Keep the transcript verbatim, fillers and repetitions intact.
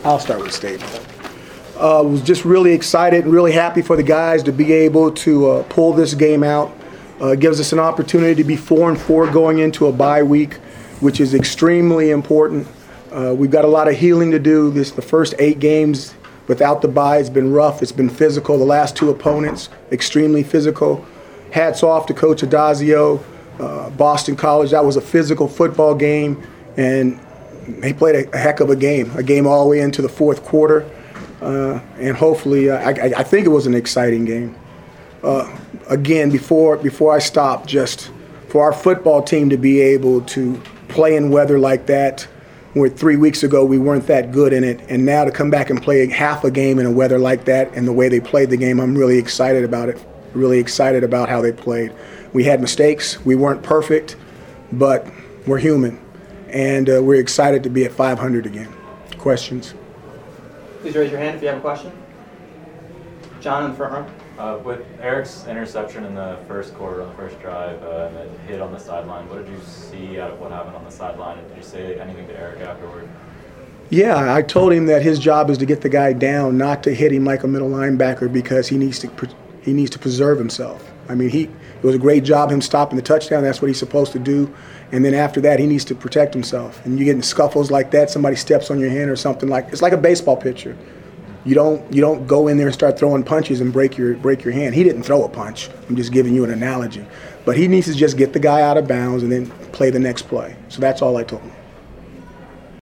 I'll start with a statement. I uh, was just really excited and really happy for the guys to be able to uh, pull this game out. Uh, it gives us an opportunity to be four and four going into a bye week, which is extremely important. Uh, we've got a lot of healing to do. This the first eight games without the bye. It's been rough. It's been physical. The last two opponents, extremely physical. Hats off to Coach Adazio, uh, Boston College. That was a physical football game, and they played a, a heck of a game, a game all the way into the fourth quarter. Uh, and hopefully, uh, I, I think it was an exciting game. Uh, again, before before I stop, just for our football team to be able to play in weather like that, where three weeks ago we weren't that good in it, and now to come back and play half a game in a weather like that and the way they played the game, I'm really excited about it. Really excited about how they played. We had mistakes. We weren't perfect, but we're human, and uh, we're excited to be at five hundred again. Questions? Please raise your hand if you have a question. John in the front row. Uh, with Eric's interception in the first quarter on the first drive uh, and the hit on the sideline, what did you see out of what happened on the sideline? And did you say anything to Eric afterward? Yeah, I told him that his job is to get the guy down, not to hit him like a middle linebacker, because he needs to he needs to preserve himself. I mean, he it was a great job him stopping the touchdown. That's what he's supposed to do. And then after that, he needs to protect himself. And you get in scuffles like that, somebody steps on your hand or something like it's like a baseball pitcher. You don't you don't go in there and start throwing punches and break your break your hand. He didn't throw a punch. I'm just giving you an analogy. But he needs to just get the guy out of bounds and then play the next play. So that's all I told him.